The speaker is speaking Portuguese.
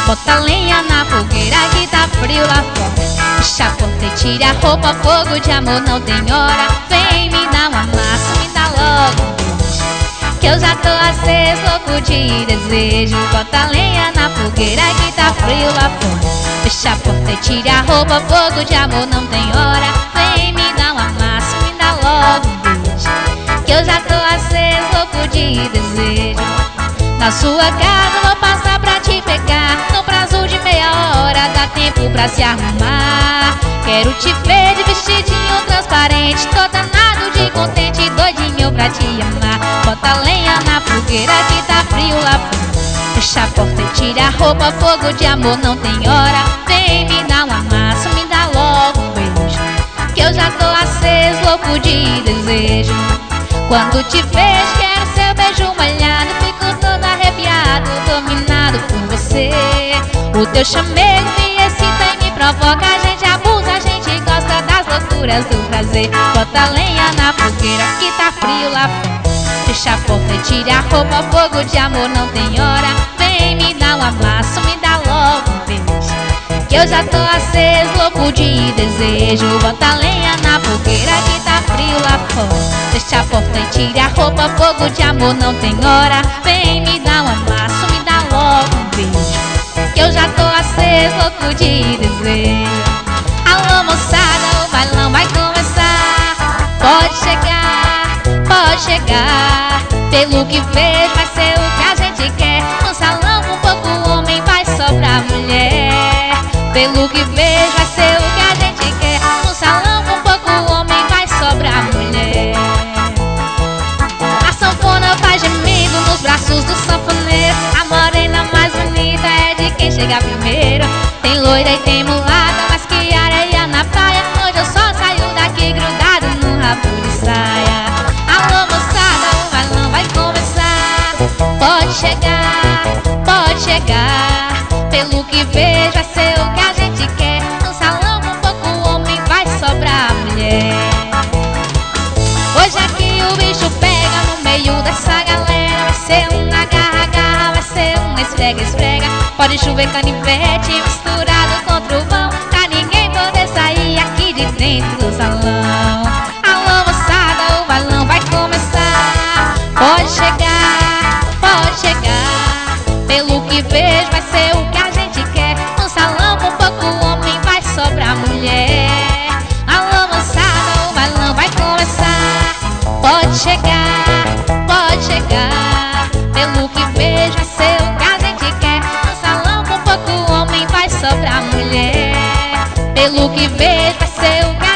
Bota lenha na fogueira que tá frio lá fora. Fecha a porta e tira a roupa, fogo de amor não tem hora. Vem me dar um abraço, me dá logo um beijo, que eu já tô aceso, louco de desejo. Bota lenha na fogueira que tá frio lá fora. Fecha a porta e tira a roupa, fogo de amor não tem hora. Vem me dar um abraço, me dá logo um beijo, que eu já tô aceso, louco de desejo. Na sua casa vou passar pra te pegar, no prazo de meia hora dá tempo pra se arrumar. Quero te ver de vestidinho transparente, tô danado de contente, doidinho pra te amar. Bota lenha na fogueira que tá frio lá fora. Fecha a porta e tira a roupa, fogo de amor não tem hora. Vem me dar um abraço, me dá logo um beijo, que eu já tô aceso, louco de desejo. Quando te vejo quero seu beijo molhado, fico todo arrepiado, dominado por você. O teu chamego me excita e me provoca, a gente abusa, a gente gosta das loucuras do prazer. Bota lenha na fogueira que tá frio lá fora. Fecha a porta e tira a roupa, fogo de amor não tem hora. Vem me dar um abraço, me dá logo um beijo, que eu já tô aceso, louco de desejo. Bota lenha na fogueira que tá frio lá fora. Fecha a porta e tira a roupa, fogo de amor não tem hora. Vem me dar um abraço, me dá logo um beijo, que eu já tô aceso, louco de desejo. Alô moçada, o bailão vai começar. Pode chegar, pode chegar. Pelo que vejo vai ser o que a gente quer. No salão um pouco o homem vai sobrar mulher. Pelo que vejo vai ser o que a gente quer. No salão um pouco o homem vai sobrar mulher. A sanfona vai gemendo nos braços do sanfoneiro. A morena mais bonita é de quem chega primeiro. Tem loira e tem mulata, mas que areia na praia. Hoje eu só saio daqui grudado num rabo de saia. Alô moçada, o bailão vai começar. Pode chegar, pode chegar. Pelo que vejo vai ser o que a gente quer. No salão um pouco o homem vai sobrar mulher. Hoje aqui o bicho pega no meio dessa galera. Vai ser um agarra-agarra, vai ser um esfrega-esfrega. Pode chover canivete misturado com trovão, pra ninguém poder sair aqui de dentro do salão. Alô moçada, o bailão vai começar. Pode chegar, pode chegar. Pelo que vejo vai ser o que a gente quer. No salão com pouco o homem vai sobrar mulher. Alô moçada, o bailão vai começar. Pode chegar, pode chegar. Pelo que vejo vai ser o que a gente quer. No salão com pouco o homem vai sobrar mulher. Pelo que vejo vai ser o que